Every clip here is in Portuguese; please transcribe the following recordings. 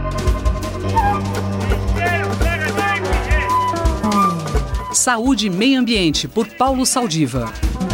Saúde e Meio Ambiente, por Paulo Saldiva.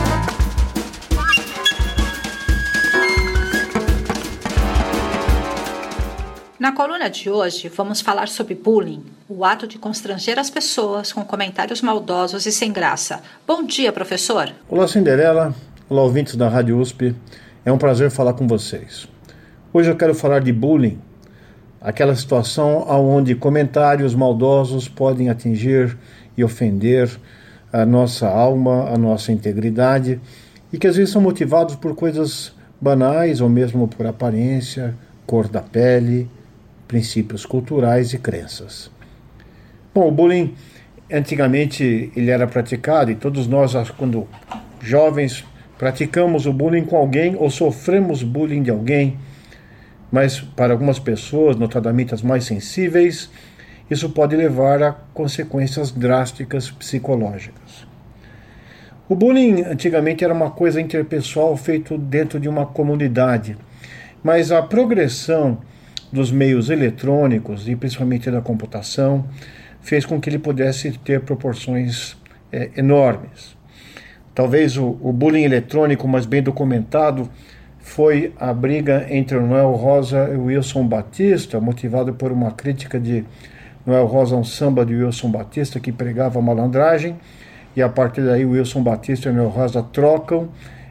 Na coluna de hoje, vamos falar sobre bullying, o ato de constranger as pessoas com comentários maldosos e sem graça. Bom dia, professor. Olá, Cinderela. Olá, ouvintes da Rádio USP. É um prazer falar com vocês. Hoje eu quero falar de bullying, aquela situação onde comentários maldosos podem atingir e ofender a nossa alma, a nossa integridade, e que às vezes são motivados por coisas banais ou mesmo por aparência, cor da pele, princípios culturais e crenças. Bom, o bullying, antigamente, ele era praticado, e todos nós, quando jovens, praticamos o bullying com alguém ou sofremos bullying de alguém, mas para algumas pessoas, notadamente as mais sensíveis, isso pode levar a consequências drásticas psicológicas. O bullying antigamente era uma coisa interpessoal feita dentro de uma comunidade, mas a progressão dos meios eletrônicos e principalmente da computação fez com que ele pudesse ter proporções enormes. Talvez o bullying eletrônico mais bem documentado foi a briga entre Noel Rosa e Wilson Batista, motivado por uma crítica de Noel Rosa a um samba de Wilson Batista que pregava a malandragem, e a partir daí Wilson Batista e Noel Rosa trocam,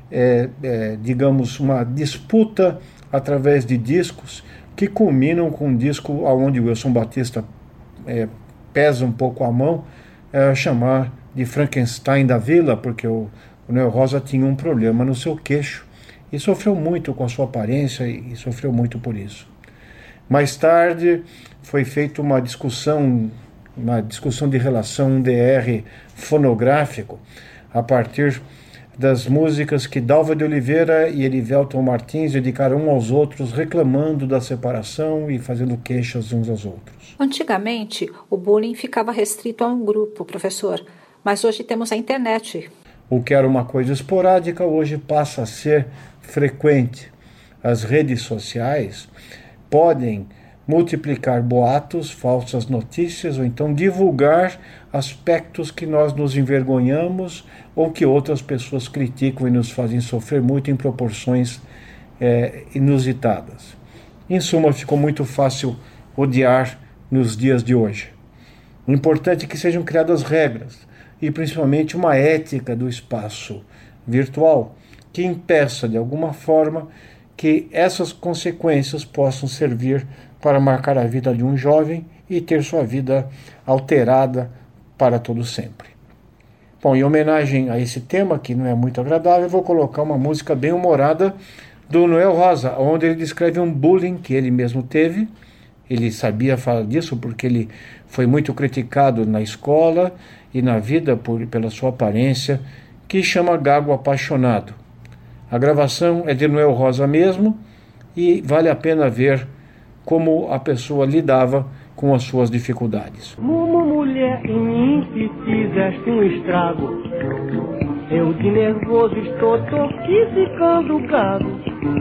digamos, uma disputa através de discos que culminam com um disco onde Wilson Batista pesa um pouco a mão, chamar de Frankenstein da Vila, porque o Noel Rosa tinha um problema no seu queixo e sofreu muito com a sua aparência e sofreu muito por isso. Mais tarde foi feita uma discussão de relação, um DR fonográfico, a partir das músicas que Dalva de Oliveira e Erivelton Martins dedicaram uns aos outros, reclamando da separação e fazendo queixas uns aos outros. Antigamente, o bullying ficava restrito a um grupo, professor, mas hoje temos a internet. O que era uma coisa esporádica, hoje passa a ser frequente. As redes sociais podem multiplicar boatos, falsas notícias, ou então divulgar aspectos que nós nos envergonhamos ou que outras pessoas criticam e nos fazem sofrer muito em proporções inusitadas. Em suma, ficou muito fácil odiar nos dias de hoje. O importante é que sejam criadas regras e principalmente uma ética do espaço virtual que impeça de alguma forma que essas consequências possam servir para marcar a vida de um jovem e ter sua vida alterada para todo sempre. Bom, em homenagem a esse tema, que não é muito agradável, eu vou colocar uma música bem humorada do Noel Rosa, onde ele descreve um bullying que ele mesmo teve. Ele sabia falar disso porque ele foi muito criticado na escola e na vida pela sua aparência, que chama Gago Apaixonado. A gravação é de Noel Rosa mesmo e vale a pena ver como a pessoa lidava com as suas dificuldades. Mulher, em mim se fizeste um estrago. Eu de nervoso tô aqui ficando gago.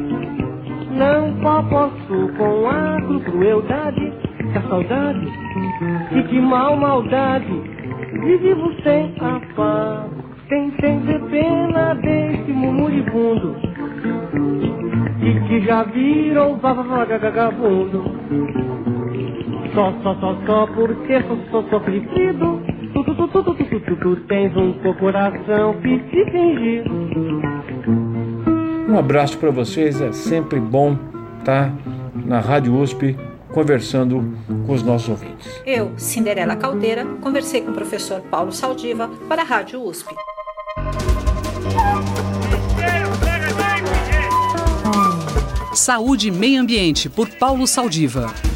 Não posso com a crueldade da saudade e de maldade. E vivo sem afago. Tem de pena desse moribundo e que já virou vagabundo. Só porque sou sofrido. Tu tens um coração que se fingir. Um abraço para vocês, é sempre bom estar na Rádio USP conversando com os nossos ouvintes. Eu, Cinderela Caldeira, conversei com o professor Paulo Saldiva para a Rádio USP. Saúde e Meio Ambiente, por Paulo Saldiva.